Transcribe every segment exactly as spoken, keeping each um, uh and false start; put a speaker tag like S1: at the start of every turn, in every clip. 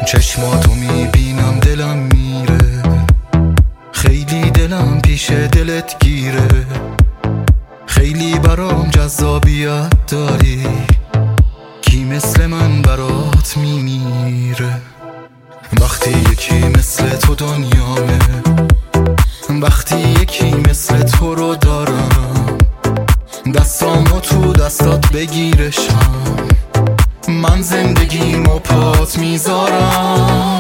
S1: چشماتو میبینم دلم میره، خیلی دلم پیش دلت گیره، خیلی برام جذابیت داری، کی مثل من برات میمیره. وقتی یکی مثل تو دنیامه، وقتی یکی مثل تو رو دارم، دستامو تو دستات بگیرشم، من زندگیمو پات میذارم.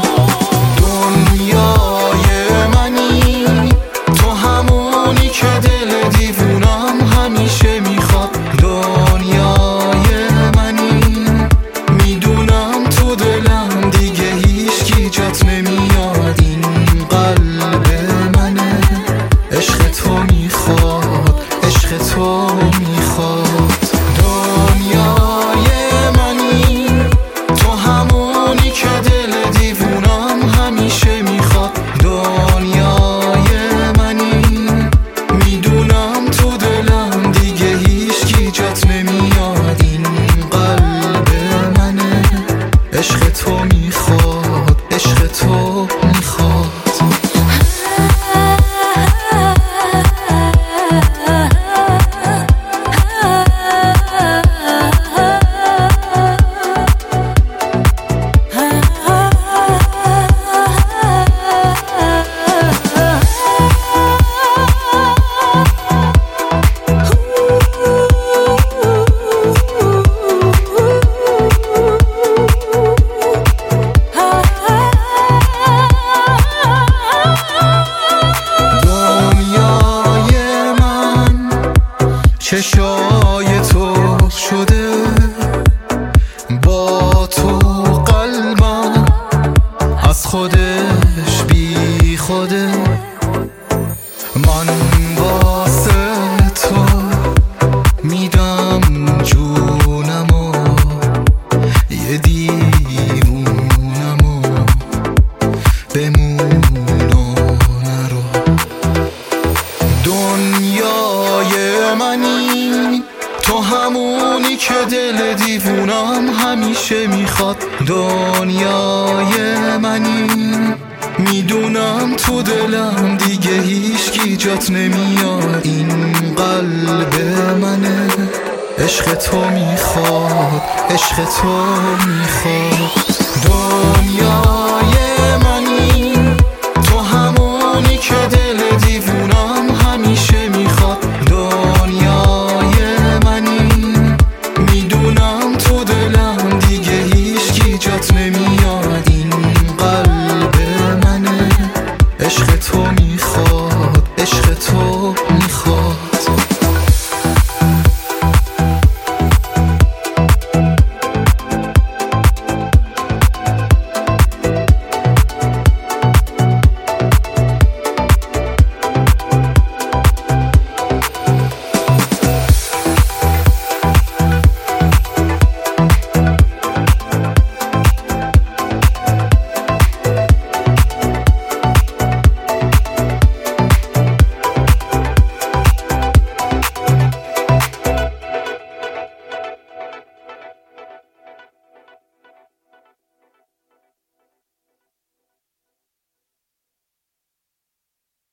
S1: دنیای منی تو، همونی که دل دیوونم همیشه میخواد. دنیای منی میدونم تو دلم دیگه هیچکی جات نمیاد. این قلب منه، عشق تو میخواد، عشق تو میخواد. دنیای منی تو، همونی که دل دیوونم همیشه میخواد. دنیای منی میدونم تو دلم دیگه هیچکی جات نمیاد. این قلب منه، عشق تو میخواد، عشق تو میخواد. چشای تو شده با تو قلبم از خودش بی خوده. من واسه تو میدم جونمو، یه دیوونمو بمون و نرو. دنیای منی تو، همونی که دل دیوونم همیشه میخواد. دنیای منی میدونم تو دلم دیگه هیچکی جات نمیاد. این قلب منه، عشق تو میخواد، عشق تو میخواد.